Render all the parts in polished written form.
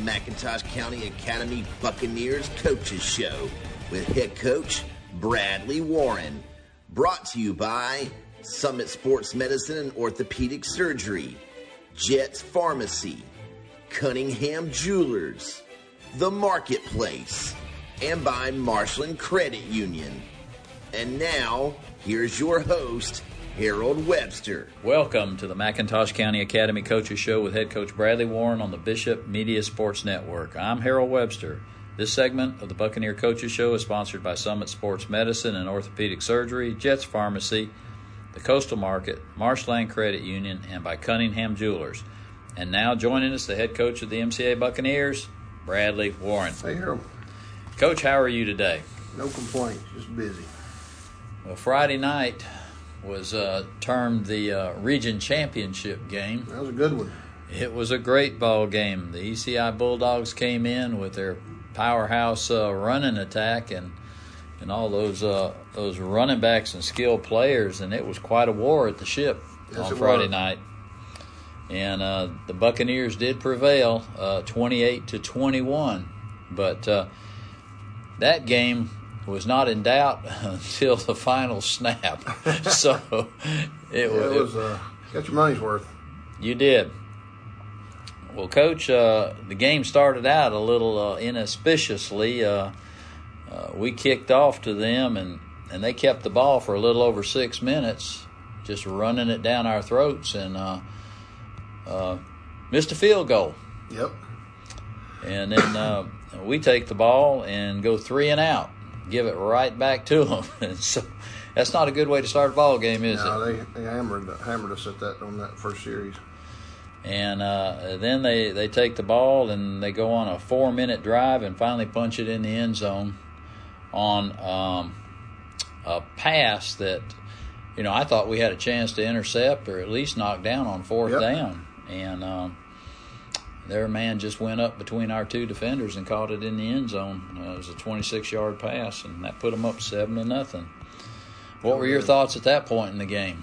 McIntosh County Academy Buccaneers Coaches Show with head coach Bradley Warren. Brought to you by Summit Sports Medicine and Orthopedic Surgery, Jets Pharmacy, Cunningham Jewelers, The Marketplace, and by Marshland Credit Union. And now, here's your host, Harold Webster. Welcome to the McIntosh County Academy Coaches Show with head coach Bradley Warren on the Bishop Media Sports Network. I'm Harold Webster. This segment of the Buccaneer Coaches Show is sponsored by Summit Sports Medicine and Orthopedic Surgery, Jets Pharmacy, the Coastal Market, Marshland Credit Union, and by Cunningham Jewelers. And now joining us, the head coach of the MCA Buccaneers, Bradley Warren. Hey, Harold. Coach, how are you today? No complaints, just busy. Well, Friday night was termed the Region Championship game. That was a good one. It was a great ball game. The ECI Bulldogs came in with their powerhouse running attack and all those running backs and skilled players, and it was quite a war at the Ship on Friday night. And the Buccaneers did prevail, 28-21, but that game was not in doubt until the final snap. So it was got your money's worth. You did. Well, Coach, the game started out a little inauspiciously. We kicked off to them, and they kept the ball for a little over 6 minutes, just running it down our throats, and missed a field goal. Yep. And then we take the ball and go 3 and out. Give it right back to them. And so that's not a good way to start a ball game, is it? No, they hammered us on that first series. And then they take the ball and they go on a 4-minute drive and finally punch it in the end zone on a pass that, I thought we had a chance to intercept or at least knock down on fourth down. And their man just went up between our two defenders and caught it in the end zone. It was a 26-yard pass, and that put them up 7-0. What were your thoughts at that point in the game?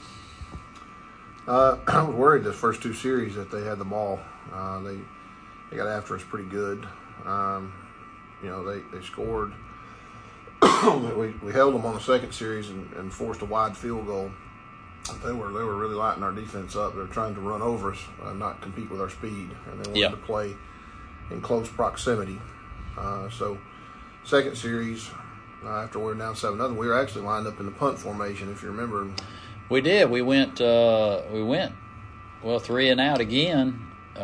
I was worried the first 2 series that they had the ball. They got after us pretty good. They scored. we held them on the second series and forced a wide field goal. They were really lighting our defense up. They were trying to run over us, not compete with our speed, and they wanted to play in close proximity. So, second series, after we were down 7-0, we were actually lined up in the punt formation, if you remember. We did. We went 3 and out again,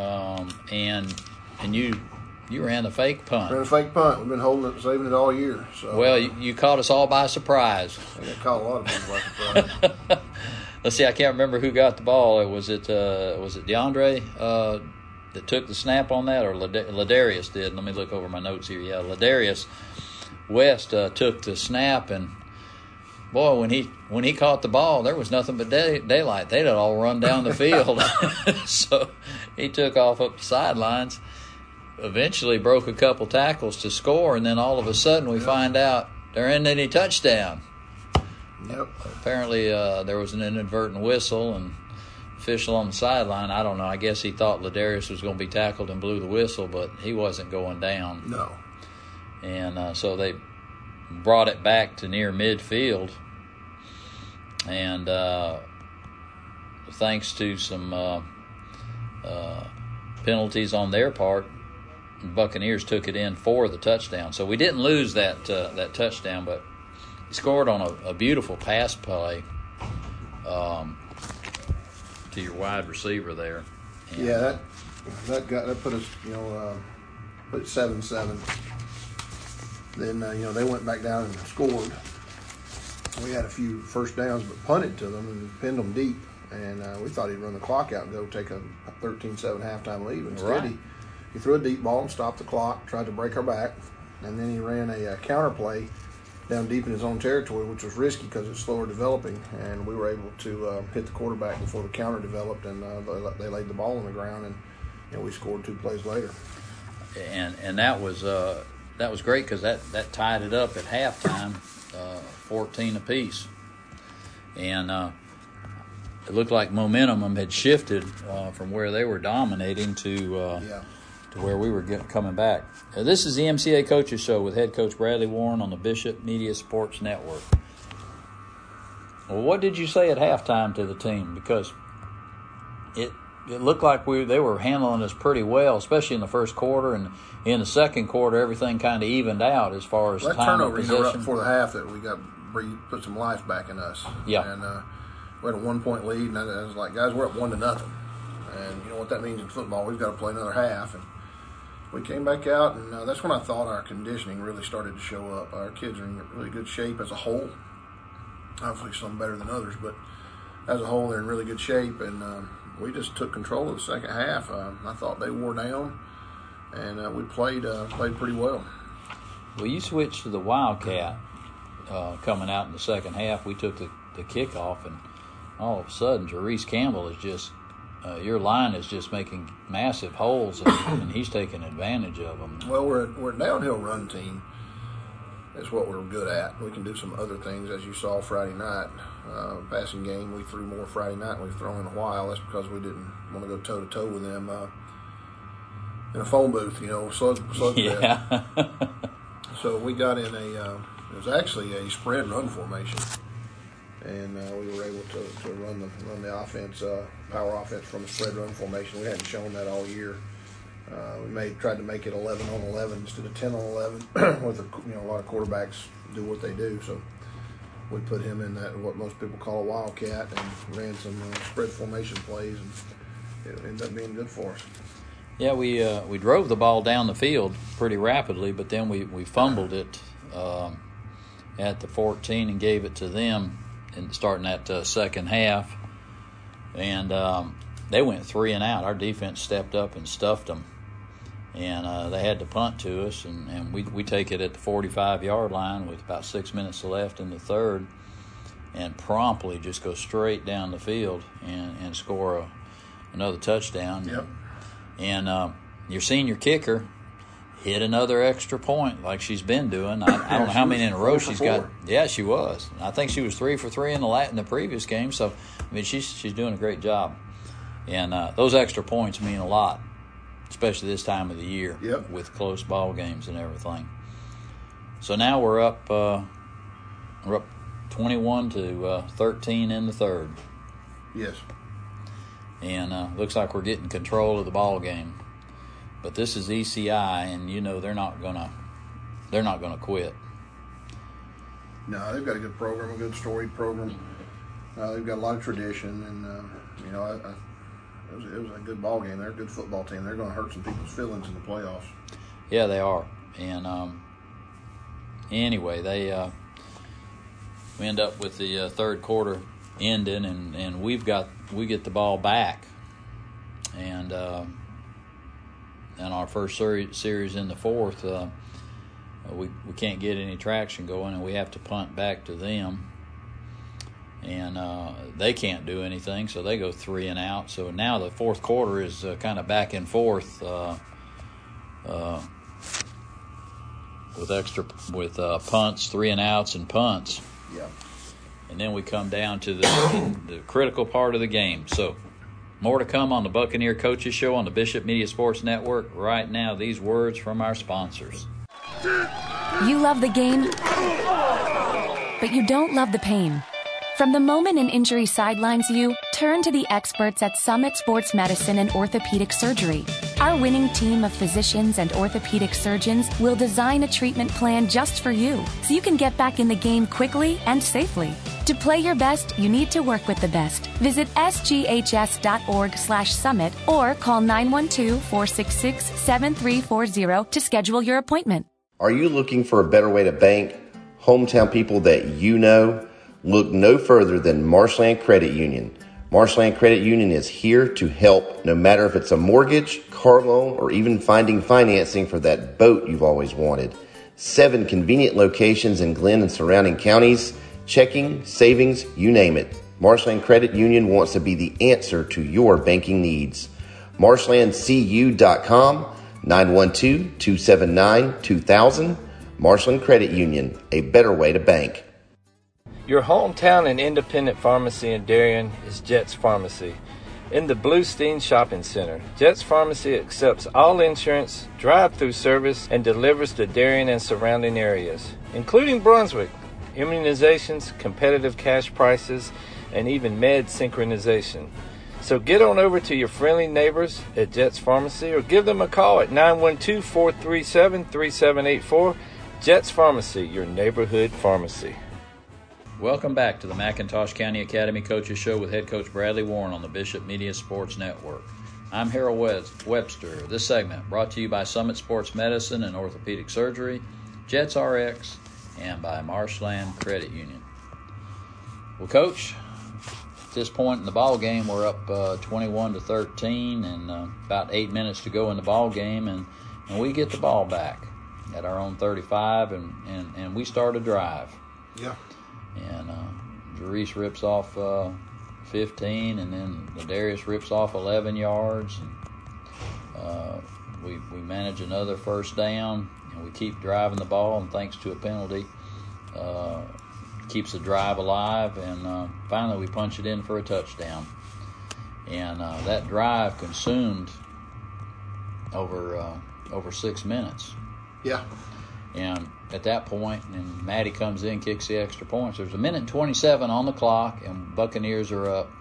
and you ran the fake punt. Ran a fake punt. We've been saving it all year. So, well, you caught us all by surprise. I got caught a lot of people by surprise. Let's see. I can't remember who got the ball. Was it DeAndre that took the snap on that, or Ladarius did? Let me look over my notes here. Yeah, Ladarius West took the snap, and boy, when he caught the ball, there was nothing but daylight. They'd all run down the field. So he took off up the sidelines. Eventually broke a couple tackles to score, and then all of a sudden we find out there ain't any touchdown. Yep. Apparently there was an inadvertent whistle, and official on the sideline, I don't know, I guess he thought Ladarius was going to be tackled and blew the whistle, but he wasn't going down. No. And so they brought it back to near midfield, and thanks to some penalties on their part, the Buccaneers took it in for the touchdown. So we didn't lose that touchdown, but he scored on a beautiful pass play to your wide receiver there. And that put us, put it 7-7. Then they went back down and scored. We had a few first downs, but punted to them and pinned them deep. And we thought he'd run the clock out and go take a 13-7 halftime lead. Instead, he threw a deep ball and stopped the clock, tried to break our back, and then he ran a counter play down deep in his own territory, which was risky because it's slower developing, and we were able to hit the quarterback before the counter developed, and they laid the ball on the ground, and we scored 2 plays later. And that was great because that tied it up at halftime, 14 apiece, and it looked like momentum had shifted from where they were dominating to to where we were coming back. This is the MCA Coaches Show with head coach Bradley Warren on the Bishop Media Sports Network. Well, what did you say at halftime to the team? Because it looked like they were handling us pretty well, especially in the first quarter, and in the second quarter, everything kind of evened out as far as time of possession. Right before the half that we put some life back in us. Yeah. And we had a 1-point lead, and I was like, guys, we're up 1-0. And you know what that means in football. We've got to play another half. And we came back out, and that's when I thought our conditioning really started to show up. Our kids are in really good shape as a whole. Obviously some better than others, but as a whole, they're in really good shape. And we just took control of the second half. I thought they wore down, and we played pretty well. Well, you switched to the Wildcat coming out in the second half. We took the kickoff, and all of a sudden, Jerice Campbell is just your line is just making massive holes, and he's taking advantage of them. Well, we're a downhill run team. That's what we're good at. We can do some other things, as you saw Friday night. Passing game, we threw more Friday night than we've thrown in a while. That's because we didn't want to go toe-to-toe with them in a phone booth, slug Yeah. fest. So we got in it was actually a spread run formation. And we were able to run the offense, power offense from a spread run formation. We hadn't shown that all year. We tried to make it 11 on 11 instead of 10 on 11. With a lot of quarterbacks do what they do, so we put him in that what most people call a wildcat and ran some spread formation plays, and it ended up being good for us. Yeah, we drove the ball down the field pretty rapidly, but then we fumbled it at the 14 and gave it to them. And starting that second half, and they went 3 and out. Our defense stepped up and stuffed them, and they had to punt to us, and we take it at the 45-yard line with about 6 minutes left in the third, and promptly just go straight down the field and score another touchdown. Yep. And your senior kicker hit another extra point like she's been doing. I don't know how many in a row she's got. Yeah, she was. I think she was 3 for 3 in the previous game. So, I mean, she's doing a great job. And those extra points mean a lot, especially this time of the year. Yep. With close ball games and everything. So now we're up 21 to 13 in the third. Yes. And looks like we're getting control of the ball game. But this is ECI, and they're not gonna quit. No, they've got a good program, a good storied program. They've got a lot of tradition, and it was a good ball game. They're a good football team. They're going to hurt some people's feelings in the playoffs. Yeah, they are. And anyway, we end up with the third quarter ending, and we get the ball back, and our first series in the fourth, we can't get any traction going, and we have to punt back to them. And they can't do anything, so they go 3 and out. So now the fourth quarter is kind of back and forth with punts, 3 and outs, and punts. Yeah. And then we come down to the critical part of the game. So more to come on the Buccaneer Coaches Show on the Bishop Media Sports Network. Right now, these words from our sponsors. You love the game, but you don't love the pain. From the moment an injury sidelines you, turn to the experts at Summit Sports Medicine and Orthopedic Surgery. Our winning team of physicians and orthopedic surgeons will design a treatment plan just for you, so you can get back in the game quickly and safely. To play your best, you need to work with the best. Visit sghs.org/summit or call 912-466-7340 to schedule your appointment. Are you looking for a better way to bank? Hometown people that you know? Look no further than Marshland Credit Union. Marshland Credit Union is here to help, no matter if it's a mortgage, car loan, or even finding financing for that boat you've always wanted. 7 convenient locations in Glenn and surrounding counties. Checking, savings, you name it. Marshland Credit Union wants to be the answer to your banking needs. MarshlandCU.com, 912-279-2000. Marshland Credit Union, a better way to bank. Your hometown and independent pharmacy in Darien is Jets Pharmacy. in the Bluestein Shopping Center. Jets Pharmacy accepts all insurance, drive-through service, and delivers to Darien and surrounding areas, including Brunswick. Immunizations, competitive cash prices, and even med synchronization. So get on over to your friendly neighbors at Jets Pharmacy or give them a call at 912-437-3784. Jets Pharmacy, your neighborhood pharmacy. Welcome back to the McIntosh County Academy Coaches Show with head coach Bradley Warren on the Bishop Media Sports Network. I'm Harold Webster. This segment brought to you by Summit Sports Medicine and Orthopedic Surgery, Jets RX, and by Marshland Credit Union. Well, Coach, at this point in the ball game, we're up 21-13, and about 8 minutes to go in the ball game, and we get the ball back at our own 35, and we start a drive. Yeah. And Jerice rips off 15, and then Ladarius rips off 11 yards. And we manage another first down, and we keep driving the ball, and thanks to a penalty, keeps the drive alive. And finally, we punch it in for a touchdown. And that drive consumed over 6 minutes. Yeah. And at that point, and Maddie comes in, kicks the extra points. There's 1:27 on the clock, and Buccaneers are up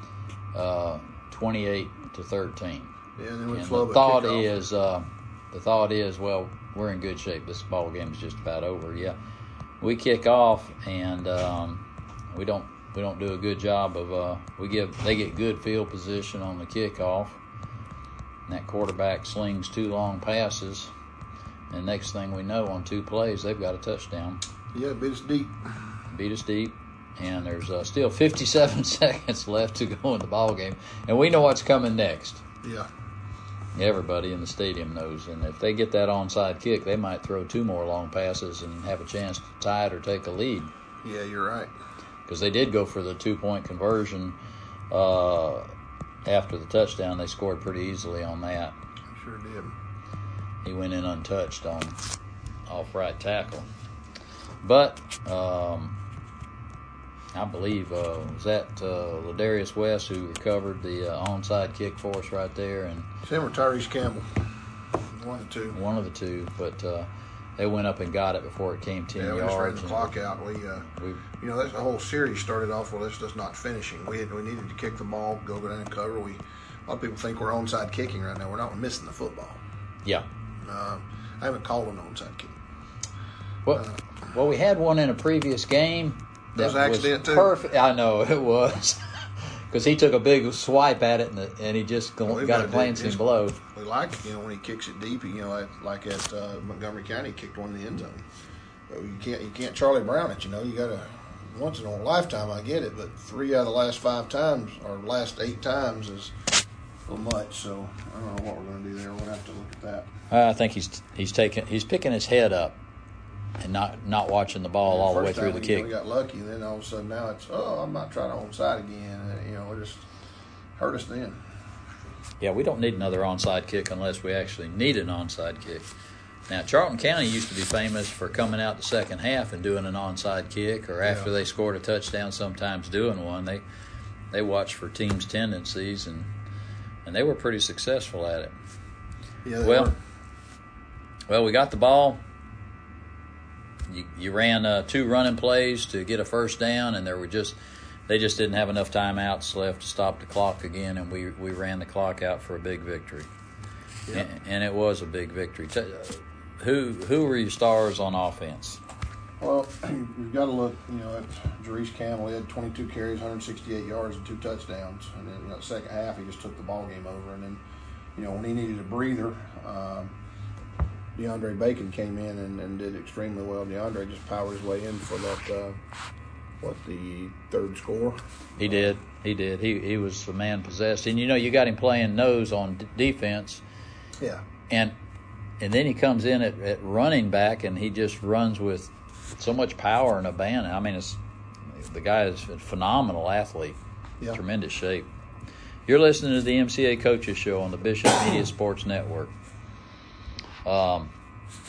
28-13. Yeah, and then we and flow the thought is, well, we're in good shape. This ball game is just about over. Yeah, we kick off, and we don't do a good job of. They get good field position on the kickoff, and that quarterback slings 2 long passes. And next thing we know, on 2 plays, they've got a touchdown. Yeah, beat us deep. And there's still 57 seconds left to go in the ball game, and we know what's coming next. Yeah. Everybody in the stadium knows, and if they get that onside kick, they might throw 2 more long passes and have a chance to tie it or take a lead. Yeah, you're right. Because they did go for the 2-point conversion after the touchdown. They scored pretty easily on that. Sure did. He went in untouched on off right tackle. But I believe was that Ladarius West who recovered the onside kick for us right there, and Same with Tyrese Campbell. One of the two. But they went up and got it before it came 10 yards. Yeah, we just ran the clock out. That's the whole series started off with us just not finishing. We needed to kick the ball, go down and cover. A lot of people think we're onside kicking right now. We're not. We're missing the football. Yeah. I haven't called an onside kick. Well, we had one in a previous game. That was an accident, too. Perfect. I know, it was. Because he took a big swipe at it, and he just got a glancing blow. We like it, when he kicks it deep. Like at Montgomery County, he kicked one in the end zone. But you can't Charlie Brown it. You got to once in a lifetime. I get it, but 3 out of the last 5 times or last 8 times is a little much. So I don't know what we're going to do there. We'll have to look at that. I think he's picking his head up and not watching the ball all the way through the kick. We got lucky, and then all of a sudden now it's I'm not trying to onside again. It just hurt us then. Yeah, we don't need another onside kick unless we actually need an onside kick. Now, Charlton County used to be famous for coming out the second half and doing an onside kick, or after they scored a touchdown, sometimes doing one. They watched for teams' tendencies, and they were pretty successful at it. Yeah. Well, we got the ball. You ran 2 running plays to get a first down, and they just didn't have enough timeouts left to stop the clock again, and we ran the clock out for a big victory. Yeah. And it was a big victory. Who were your stars on offense? Well, you've got to look, at Jerice Campbell. He had 22 carries, 168 yards, and 2 touchdowns. And then, the second half, he just took the ball game over. And then, when he needed a breather, DeAndre Bacon came in and did extremely well. DeAndre just powered his way in for that, the 3rd score? He did. He was a man possessed. And, you got him playing nose on defense. Yeah. And then he comes in at running back, and he just runs with so much power and abandon. I mean, the guy is a phenomenal athlete. Yeah. Tremendous shape. You're listening to the MCA Coaches Show on the Bishop Media Sports Network. What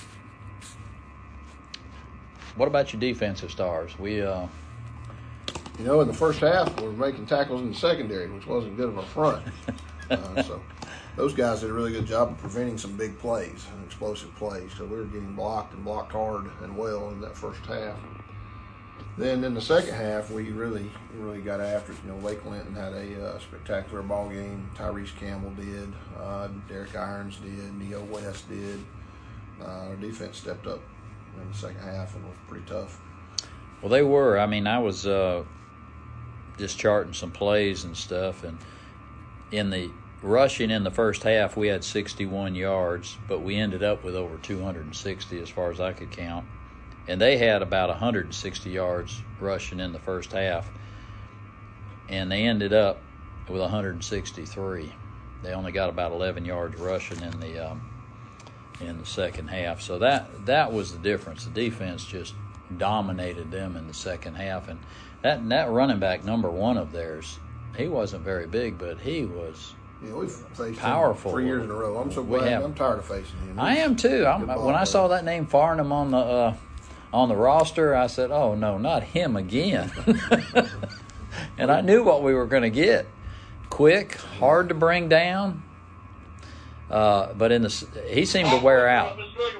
about your defensive stars? We You know, in the first half, we were making tackles in the secondary, which wasn't good of a front. So those guys did a really good job of preventing some big plays and explosive plays. So we were getting blocked and blocked hard and well in that first half. Then in the second half, we really got after it. You know, Lake Linton had a spectacular ball game. Tyrese Campbell did. Derek Irons did. Neo West did. Our defense stepped up in the second half and was pretty tough. Well, they were. I mean, I was just charting some plays and stuff, and in the rushing in the first half, we had 61 yards, but we ended up with over 260 as far as I could count. And they had about 160 yards rushing in the first half, and they ended up with 163. They only got about 11 yards rushing in the second half. So that was the difference. The defense just dominated them in the second half, and that running back number one of theirs, he wasn't very big, but he was. Yeah, we've faced powerful. Him 3 years in a row. I'm so glad. I'm tired of facing him. I am too. When I saw that name Farnham on the roster, I said, "Oh no, not him again!" And I knew what we were going to get: quick, hard to bring down. But he seemed to wear out,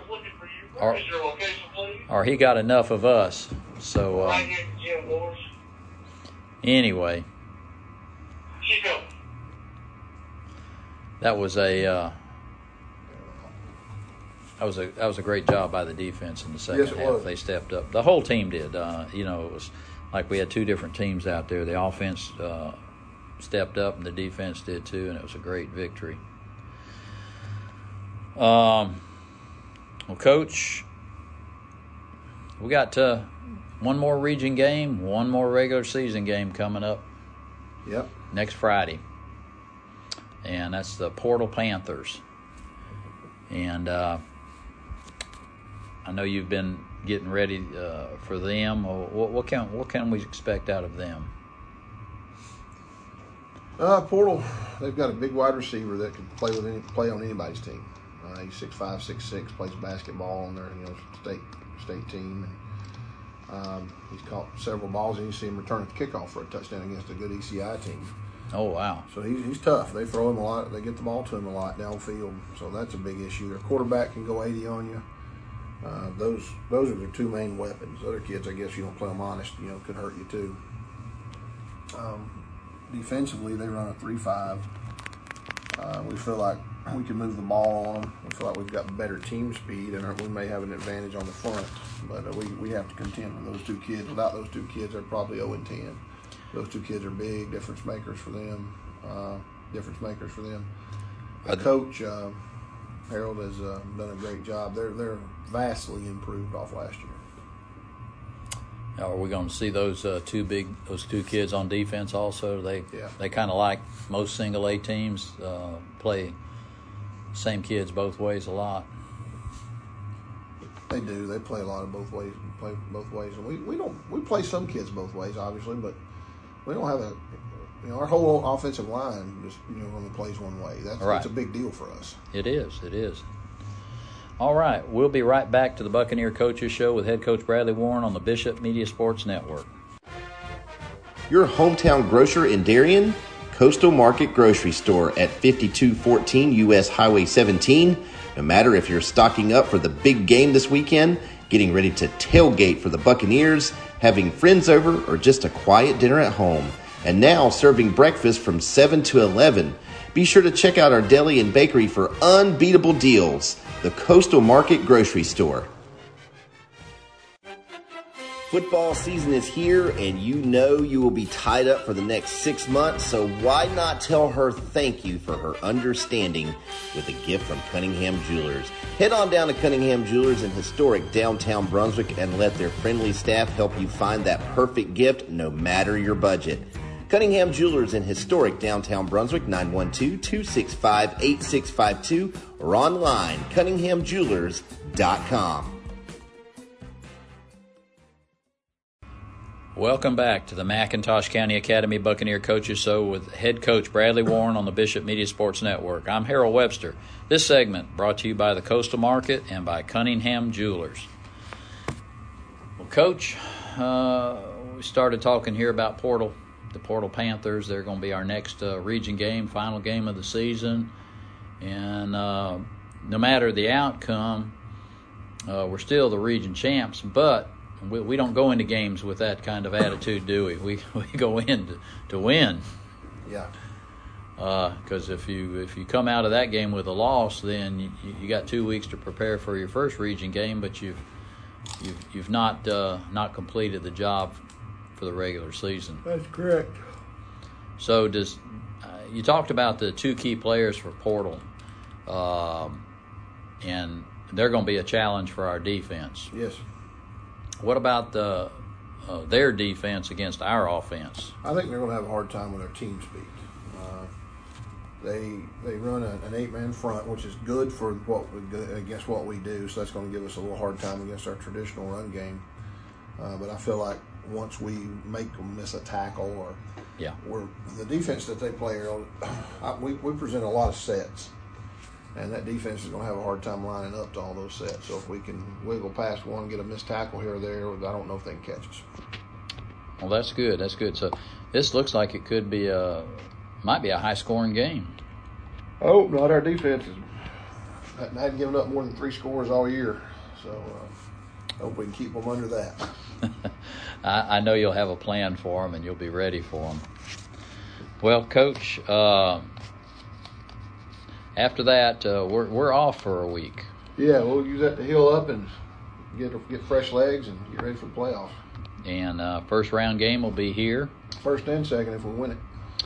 or he got enough of us. So anyway, that was a great job by the defense in the second half. Was. They stepped up. The whole team did. It was like we had two different teams out there. The offense stepped up, and the defense did too, and it was a great victory. Well, Coach, we got one more region game, one more regular season game coming up. Yep. Next Friday, and that's the Portal Panthers. And I know you've been getting ready for them. What can we expect out of them? Portal, they've got a big wide receiver that can play on anybody's team. He's 6'5", 6'6", plays basketball on their state team. And, he's caught several balls, and you see him return at the kickoff for a touchdown against a good ECI team. Oh, wow. So he's tough. They throw him a lot. They get the ball to him a lot downfield. So that's a big issue. Their quarterback can go 80 on you. Those are their two main weapons. Other kids, I guess, you don't play them honest, could hurt you too. Defensively, they run a 3-5. We feel like we can move the ball on them. We feel like we've got better team speed, and we may have an advantage on the front. But we have to contend with those two kids. Without those two kids, they're probably 0-10. Those two kids are big difference makers for them. The coach, Harold, has done a great job. They're vastly improved off last year. Now, are we going to see those two kids on defense also? They kind of like most single A teams play same kids both ways a lot. They do. They play a lot of both ways. And we play some kids both ways, obviously, but we don't have our whole offensive line just only plays one way. That's a big deal for us. It is. All right, we'll be right back to the Buccaneer Coaches Show with head coach Bradley Warren on the Bishop Media Sports Network. Your hometown grocer in Darien, Coastal Market Grocery Store at 5214 U.S. Highway 17. No matter if you're stocking up for the big game this weekend, getting ready to tailgate for the Buccaneers, having friends over, or just a quiet dinner at home. And now serving breakfast from 7 to 11. Be sure to check out our deli and bakery for unbeatable deals. The Coastal Market Grocery Store. Football season is here, and you will be tied up for the next 6 months, so why not tell her thank you for her understanding with a gift from Cunningham Jewelers. Head on down to Cunningham Jewelers in historic downtown Brunswick and let their friendly staff help you find that perfect gift no matter your budget. Cunningham Jewelers in historic downtown Brunswick, 912-265-8652, or online, cunninghamjewelers.com. Welcome back to the McIntosh County Academy Buccaneer Coaches Show with head coach Bradley Warren on the Bishop Media Sports Network. I'm Harold Webster. This segment brought to you by the Coastal Market and by Cunningham Jewelers. Well, Coach, we started talking here about the Portal Panthers. They're going to be our next region game, final game of the season. And no matter the outcome, we're still the region champs. But we don't go into games with that kind of attitude, do we? We go in to win. Yeah. Because if you come out of that game with a loss, then you got 2 weeks to prepare for your first region game, but you've not completed the job for the regular season. That's correct. So you talked about the 2 key players for Portal, and they're going to be a challenge for our defense. Yes. What about their defense against our offense? I think they're going to have a hard time with their team speed. They run an 8-man front, which is good for against what we do. So that's going to give us a little hard time against our traditional run game. But I feel like once we make them miss a tackle, or the defense that they play, we present a lot of sets, and that defense is going to have a hard time lining up to all those sets. So if we can wiggle past one, get a missed tackle here or there, I don't know if they can catch us. Well, that's good. That's good. So this looks like it could be might be a high-scoring game. I hope not. Our defense hadn't given up more than 3 scores all year, so I hope we can keep them under that. I know you'll have a plan for them, and you'll be ready for them. Well, Coach, after that, we're off for a week. Yeah, we'll use that to heal up and get fresh legs and get ready for the playoffs. And first round game will be here. First and second if we win it.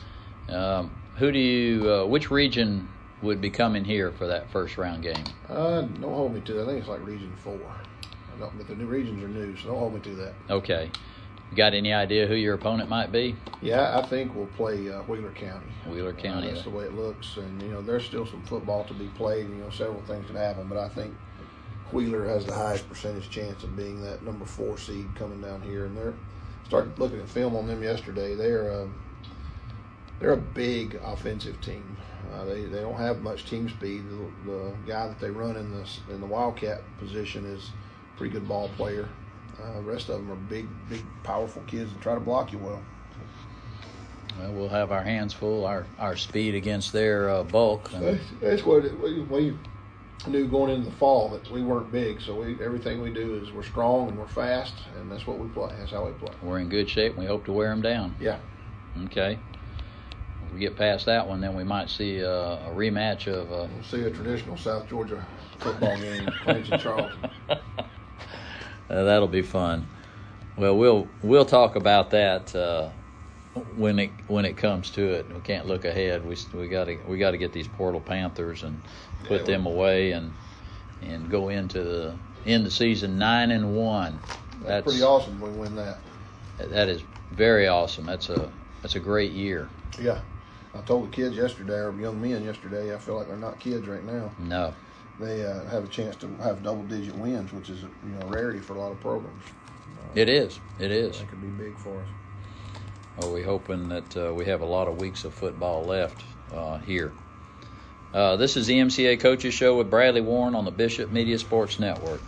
Which region would be coming here for that first round game? Don't hold me to that. I think it's like Region 4. But the new regions are new, so don't hold me to that. Okay. You got any idea who your opponent might be? Yeah, I think we'll play Wheeler County. Wheeler County. That's the way it looks. And, there's still some football to be played. Several things could happen. But I think Wheeler has the highest percentage chance of being that number 4 seed coming down here. And started looking at film on them yesterday. They're a big offensive team. They don't have much team speed. The guy that they run in the Wildcat position is a pretty good ball player. The rest of them are big, powerful kids that try to block you well. Well, we'll have our hands full, our speed against their bulk. That's what we knew going into the fall, that we weren't big. So everything we do is we're strong and we're fast, and that's what we play. That's how we play. We're in good shape, and we hope to wear them down. Yeah. Okay. If we get past that one, then we might see a rematch of. We'll see a traditional South Georgia football game, Clemson Charleston. That'll be fun. Well, we'll talk about that when it comes to it. We can't look ahead. We got to get these Portal Panthers and put them away and go into the end of season 9-1. That's pretty awesome when we win that. That is very awesome. That's a great year. Yeah. I told the kids yesterday, or young men yesterday, I feel like they're not kids right now. No. They have a chance to have double-digit wins, which is a rarity for a lot of programs. It is. That could be big for us. Well, we're hoping that we have a lot of weeks of football left here. This is the MCA Coaches Show with Bradley Warren on the Bishop Media Sports Network.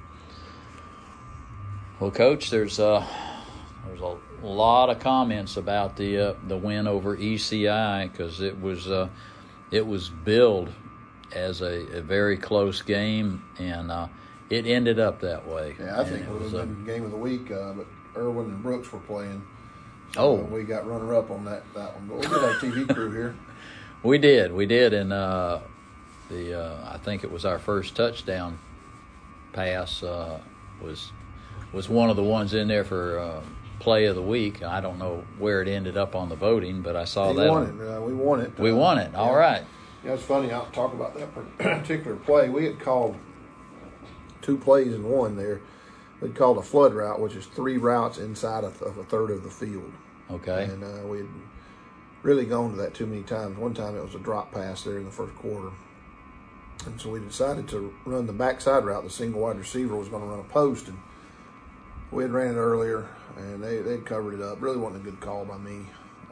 Well, Coach, there's a lot of comments about the win over ECI, because it was billed as a very close game, and it ended up that way. Yeah, I think it was a game of the week, but Irwin and Brooks were playing. So we got runner-up on that one. But we did have a TV crew here. We did, and I think it was our first touchdown pass was one of the ones in there for play of the week. I don't know where it ended up on the voting, but I saw that. We won it. We won it. All right. Yeah, it's funny. I'll talk about that particular play. We had called 2 plays in one there. We'd called a flood route, which is 3 routes inside of a third of the field. Okay. And we had really gone to that too many times. One time it was a drop pass there in the first quarter. And so we decided to run the backside route. The single wide receiver was going to run a post, and we had ran it earlier, and they'd covered it up. Really wasn't a good call by me.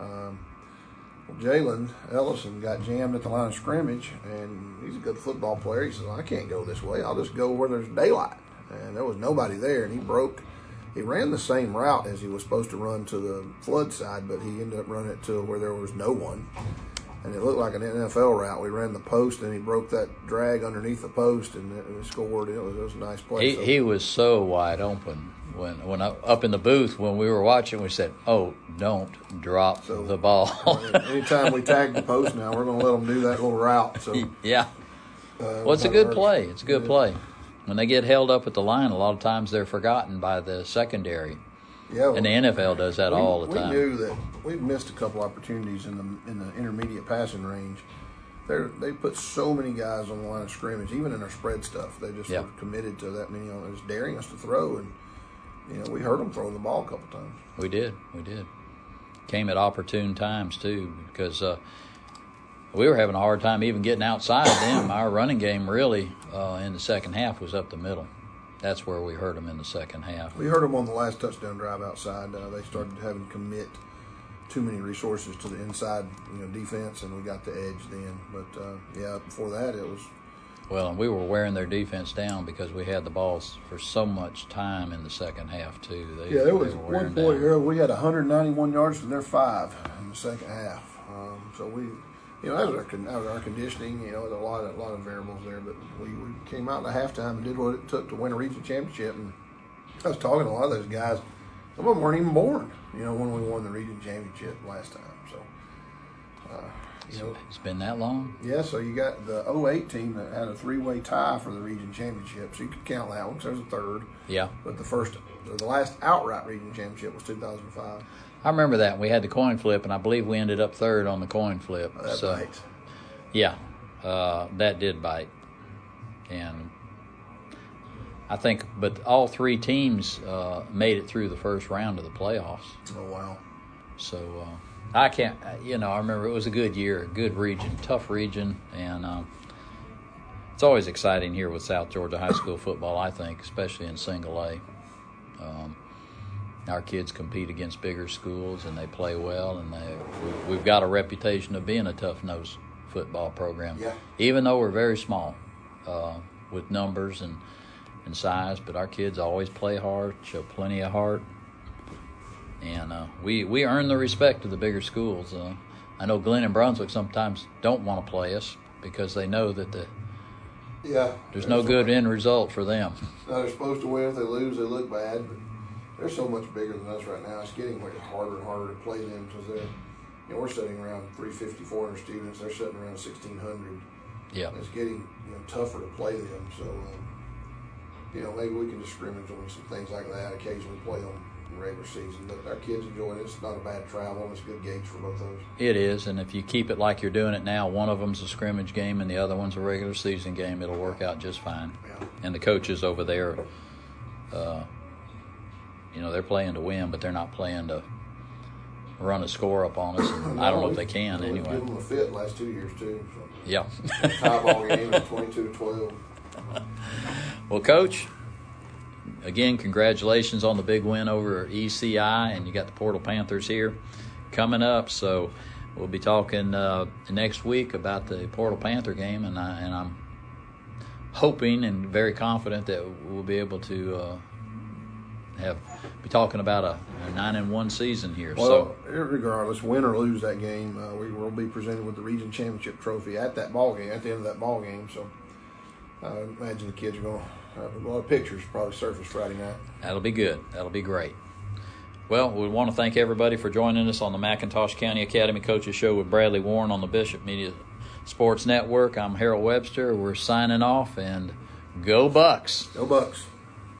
Jalen Ellison got jammed at the line of scrimmage, and he's a good football player. He said, I can't go this way. I'll just go where there's daylight. And there was nobody there, and he broke He ran the same route as he was supposed to run to the flood side, but he ended up running it to where there was no one. And it looked like an NFL route. We ran the post, and he broke that drag underneath the post, and it scored. It was a nice play. He was so wide open. When up in the booth, when we were watching, we said, "Oh, don't drop the ball." Anytime we tag the post now, we're going to let them do that little route. So yeah. Well, it's a good play. It's a good play. When they get held up at the line, a lot of times they're forgotten by the secondary. Yeah, and the NFL does that all the time. We knew that we've missed a couple opportunities in the intermediate passing range. They put so many guys on the line of scrimmage, even in our spread stuff. They just were committed to that many. Just daring us to throw, and we heard them throwing the ball a couple times. We did. Came at opportune times too, because we were having a hard time even getting outside them. Our running game really in the second half was up the middle. That's where we hurt them in the second half. We hurt them on the last touchdown drive outside. They started having to commit too many resources to the inside, defense, and we got the edge then. But before that, it was. Well, and we were wearing their defense down because we had the balls for so much time in the second half too. There was one point here we had 191 yards to their 5 in the second half. So we. That was our conditioning. There's a lot of variables there, but we came out in the halftime and did what it took to win a region championship. And I was talking to a lot of those guys. Some of them weren't even born, when we won the region championship last time. So, it's been that long. Yeah. So you got the 08 team that had a 3-way tie for the region championship. So you could count that one because there's a third. Yeah. But the last outright region championship was 2005. I remember that. We had the coin flip, and I believe we ended up third on the coin flip. That bites. Yeah, that did bite. And I think, but all three teams made it through the first round of the playoffs. Oh, wow. So I can't, I remember it was a good year, a good region, tough region, and it's always exciting here with South Georgia high school football, I think, especially in single A. Our kids compete against bigger schools, and they play well, and we've got a reputation of being a tough-nosed football program, even though we're very small with numbers and size, but our kids always play hard, show plenty of heart, and we earn the respect of the bigger schools. I know Glenn and Brunswick sometimes don't want to play us because they know that there's no good end result for them. No, they're supposed to win. If they lose, they look bad, but they're so much bigger than us right now. It's getting harder and harder to play them because we're sitting around 350, 400 students. They're sitting around 1,600. Yeah, it's getting tougher to play them. So maybe we can just scrimmage on some things like that. Occasionally play them in regular season, but our kids enjoy it. It's not a bad travel. It's a good gauge for both those. It is, and if you keep it like you're doing it now, one of them's a scrimmage game and the other one's a regular season game. It'll work out just fine. Yeah. And the coaches over there. They're playing to win, but they're not playing to run a score up on us. And I don't know if they can anyway. We've given them a fit the last 2 years too. So. Yeah. Tie ball game is 22-12. Well, Coach, again, congratulations on the big win over ECI, and you got the Portal Panthers here coming up. So we'll be talking next week about the Portal Panther game, and I'm hoping and very confident that we'll be able to be talking about a 9-1 season here. Well, regardless, win or lose that game, we will be presented with the region championship trophy at that ball game, at the end of that ball game. So I imagine the kids are going to have a lot of pictures probably surface Friday night. That'll be good. That'll be great. Well, we want to thank everybody for joining us on the McIntosh County Academy Coaches Show with Bradley Warren on the Bishop Media Sports Network. I'm Harold Webster. We're signing off, and go Bucks. Go Bucks.